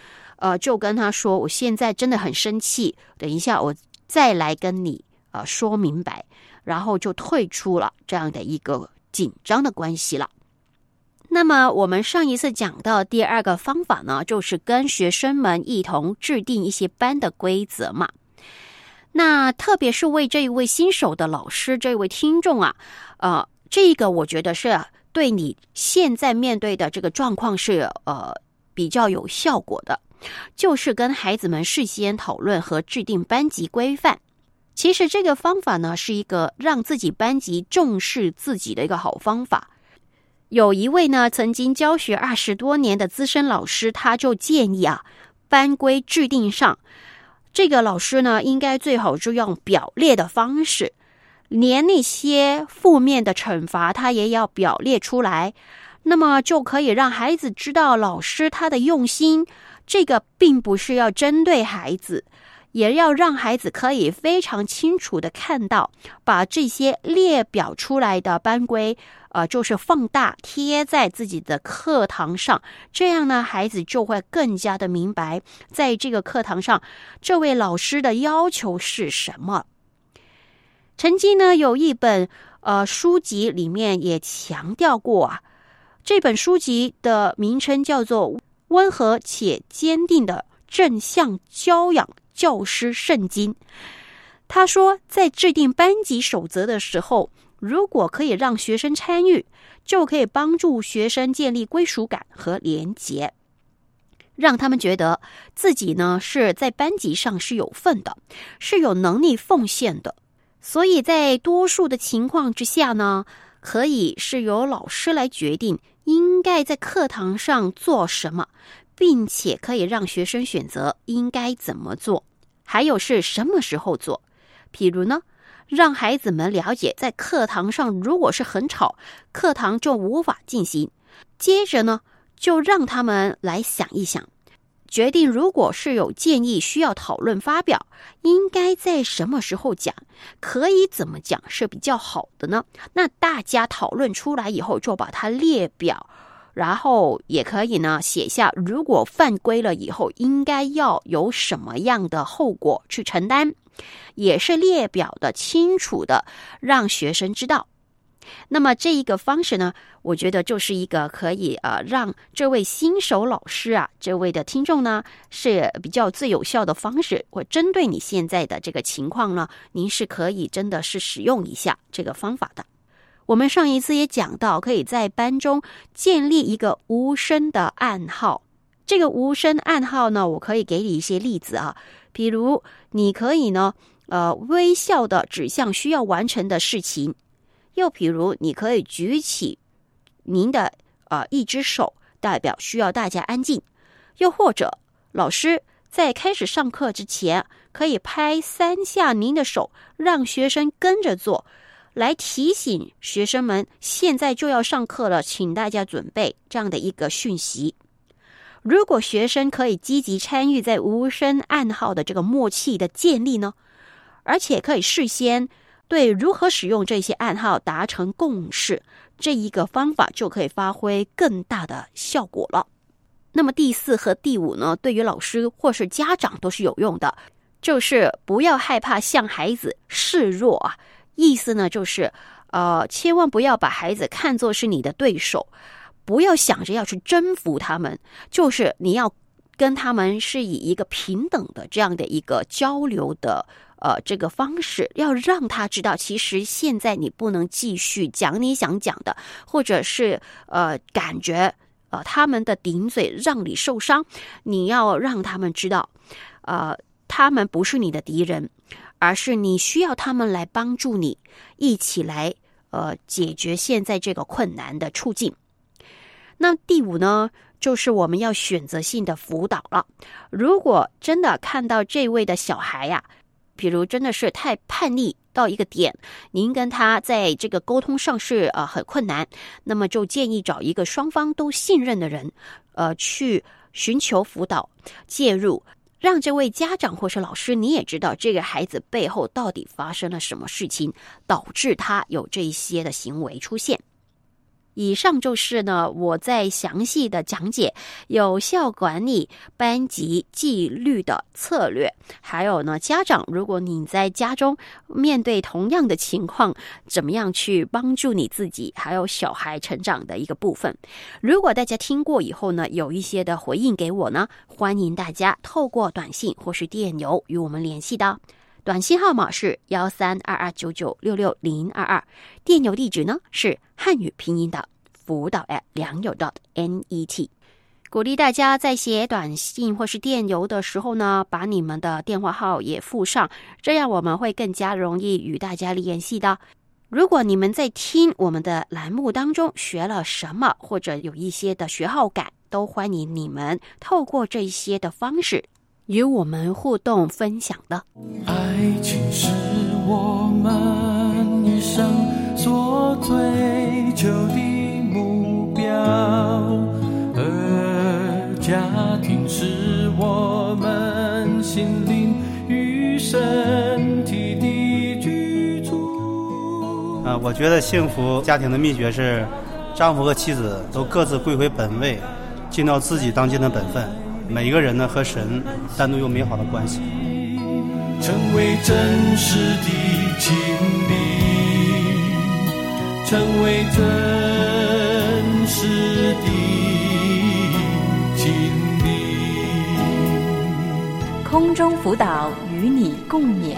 就跟他说，我现在真的很生气，等一下我再来跟你说明白，然后就退出了这样的一个紧张的关系了。那么我们上一次讲到第二个方法呢，就是跟学生们一同制定一些班的规则嘛。那特别是为这一位新手的老师，这位听众啊，这个我觉得是对你现在面对的这个状况是比较有效果的，就是跟孩子们事先讨论和制定班级规范。其实这个方法呢，是一个让自己班级重视自己的一个好方法。有一位呢曾经教学20多年的资深老师，他就建议班规制定上，这个老师呢应该最好就用表列的方式，连那些负面的惩罚他也要表列出来，那么就可以让孩子知道老师他的用心，这个并不是要针对孩子，也要让孩子可以非常清楚的看到，把这些列表出来的班规就是放大贴在自己的课堂上，这样呢孩子就会更加的明白在这个课堂上这位老师的要求是什么。曾经呢有一本书籍里面也强调过这本书籍的名称叫做《温和且坚定的正向教养教师圣经》。他说，在制定班级守则的时候，如果可以让学生参与，就可以帮助学生建立归属感和连结，让他们觉得自己呢是在班级上是有份的，是有能力奉献的。所以在多数的情况之下呢，可以是由老师来决定应该在课堂上做什么，并且可以让学生选择应该怎么做，还有是什么时候做。譬如呢，让孩子们了解在课堂上如果是很吵，课堂就无法进行。接着呢，就让他们来想一想，决定如果是有建议需要讨论发表，应该在什么时候讲，可以怎么讲是比较好的呢？那大家讨论出来以后，就把它列表，然后也可以呢写下如果犯规了以后应该要有什么样的后果去承担，也是列表的清楚的让学生知道。那么这一个方式呢，我觉得就是一个可以让这位新手老师这位的听众呢是比较最有效的方式。或针对你现在的这个情况呢，您是可以真的是使用一下这个方法的。我们上一次也讲到，可以在班中建立一个无声的暗号。这个无声暗号呢，我可以给你一些例子比如你可以呢微笑的指向需要完成的事情，又比如你可以举起您的一只手，代表需要大家安静。又或者老师在开始上课之前，可以拍3下您的手，让学生跟着做，来提醒学生们现在就要上课了，请大家准备，这样的一个讯息。如果学生可以积极参与在无声暗号的这个默契的建立呢，而且可以事先对如何使用这些暗号达成共识，这一个方法就可以发挥更大的效果了。那么第4和第5呢，对于老师或是家长都是有用的，就是不要害怕向孩子示弱意思呢就是千万不要把孩子看作是你的对手，不要想着要去征服他们，就是你要跟他们是以一个平等的这样的一个交流的这个方式，要让他知道其实现在你不能继续讲你想讲的，或者是感觉他们的顶嘴让你受伤，你要让他们知道他们不是你的敌人，而是你需要他们来帮助你一起来解决现在这个困难的处境。那第5呢，就是我们要选择性的辅导了。如果真的看到这位的小孩比如真的是太叛逆到一个点，您跟他在这个沟通上是很困难，那么就建议找一个双方都信任的人去寻求辅导介入，让这位家长或是老师你也知道这个孩子背后到底发生了什么事情，导致他有这一些的行为出现。 以上就是呢我在详细的讲解有效管理班级纪律的策略，还有呢家长如果你在家中面对同样的情况，怎么样去帮助你自己还有小孩成长的一个部分。如果大家听过以后呢有一些的回应给我呢，欢迎大家透过短信或是电邮与我们联系的。短信号码是132299660022，电邮地址呢是汉语拼音的辅导@良友.net。鼓励大家在写短信或是电邮的时候呢，把你们的电话号也附上，这样我们会更加容易与大家联系的。如果你们在听我们的栏目当中学了什么，或者有一些的学好感，都欢迎你们透过这些的方式与我们互动分享的。 爱情是我们一生所追求的目标，而家庭是我们心灵与身体的居住。 我觉得幸福家庭的秘诀是丈夫和妻子都各自归回本位，尽到自己当尽的本分，每一个人呢和神单独有美好的关系， 成为真实的经历，成为真实的经历。 空中辅导与你共勉。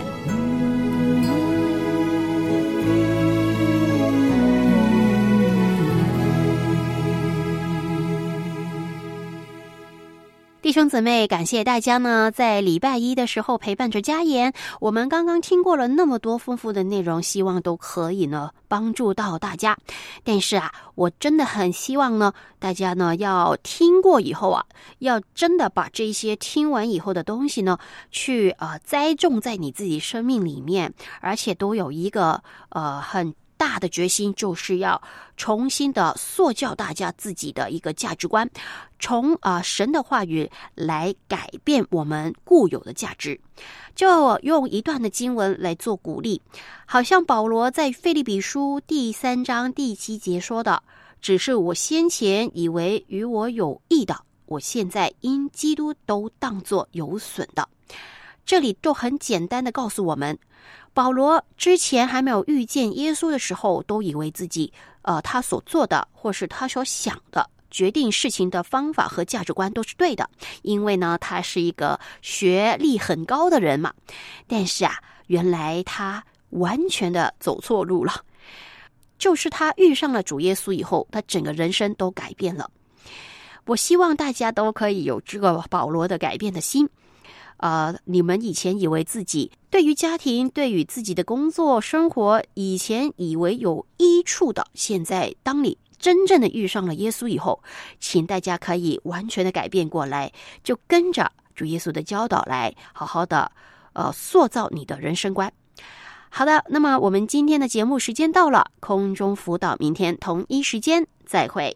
弟兄姊妹，感谢大家呢在礼拜一的时候陪伴着家言。我们刚刚听过了那么多丰富的内容，希望都可以呢帮助到大家。但是我真的很希望呢大家呢要听过以后要真的把这些听完以后的东西呢去栽种在你自己生命里面，而且都有一个很大的决心，就是要重新的塑造大家自己的一个价值观，从神的话语来改变我们固有的价值。就用一段的经文来做鼓励，好像保罗在腓立比书第3章第7节说的，只是我先前以为与我有益的，我现在因基督都当作有损的。这里就很简单的告诉我们，保罗之前还没有遇见耶稣的时候，都以为自己他所做的或是他所想的决定事情的方法和价值观都是对的，因为呢他是一个学历很高的人嘛。但是原来他完全的走错路了，就是他遇上了主耶稣以后，他整个人生都改变了。我希望大家都可以有这个保罗的改变的心。你们以前以为自己对于家庭，对于自己的工作生活，以前以为有益处的，现在当你真正的遇上了耶稣以后，请大家可以完全的改变过来，就跟着主耶稣的教导来好好的塑造你的人生观。好的，那么我们今天的节目时间到了，空中辅导明天同一时间再会。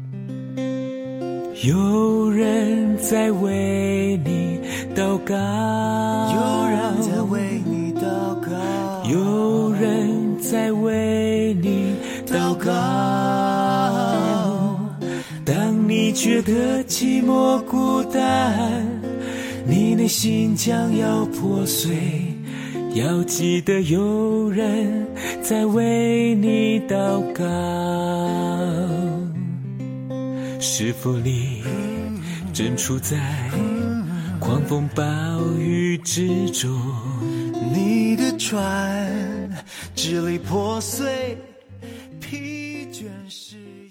有人在为你祷告，有人在为你祷告，有人在为你祷告。当你觉得寂寞孤单，你内心将要破碎，要记得有人在为你祷告。是否你正处在狂风暴雨之中？你的船支离破碎，疲倦时